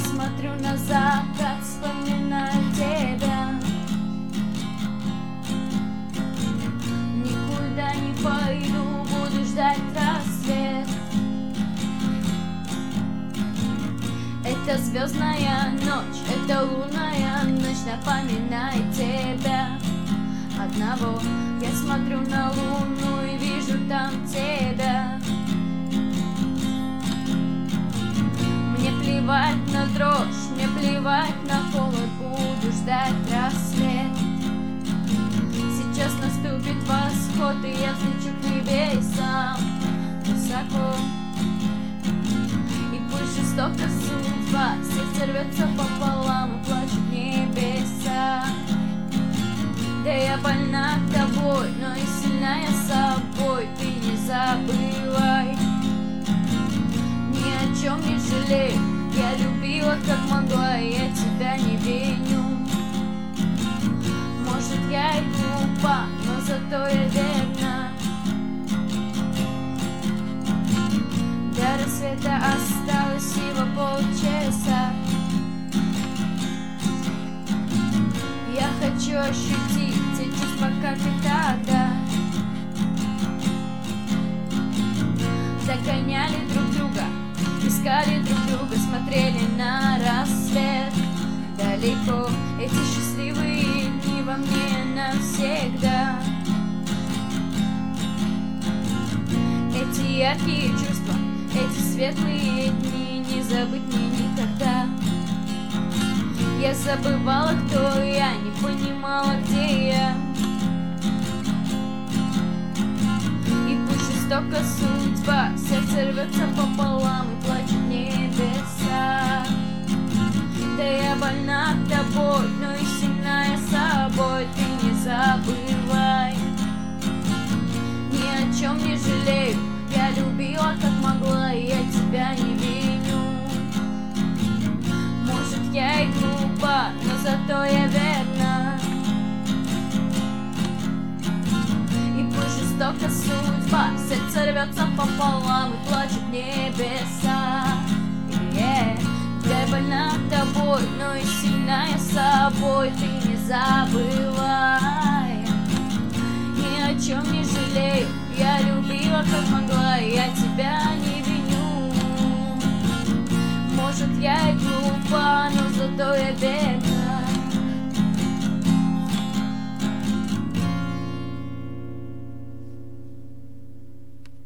смотрю на закат, вспоминаю тебя. Никуда не пойду, буду ждать рассвет. Это звездная ночь, это лунная ночь напоминает тебя одного. Я смотрю на луну и вижу там тебя. Мне плевать на дрожь, мне плевать на холод, буду ждать рассвет. Сейчас наступит восход, и я взлечу к небесам высоко. И пусть жестока судьба, сердце рвется пополам и плачут небеса. Да я больна тобой, но и сильная собой, ты не забывай. Ни о чем не жалею, я любила как могла, и я тебя не виню. Может, я и глупа, но зато я верна. До рассвета осталось всего полчаса. Я хочу ощутить те чувства, как и тогда. Догоняли друг друга, искали друг друга, смотрели на рассвет. Далеко эти счастливые дни во мне навсегда. Эти яркие чувства, эти светлые дни не забыть мне никогда. Я забывала, кто я, не понимала, где я. И пусть жестока судьба, сердце рвется пополам и плачут небеса. Да я больна тобой, но и сильная собой, ты не забывай. Ни о чем не жалею, я любила как могла, и я тебя не виню. Может, я и глупа, но зато я верна. И пусть жестока судьба, сердце рвется пополам и плачут небеса. Я больна тобой, но и сильная собой, ты не забывай. Ни о чем не жалею, я любила как могла, и я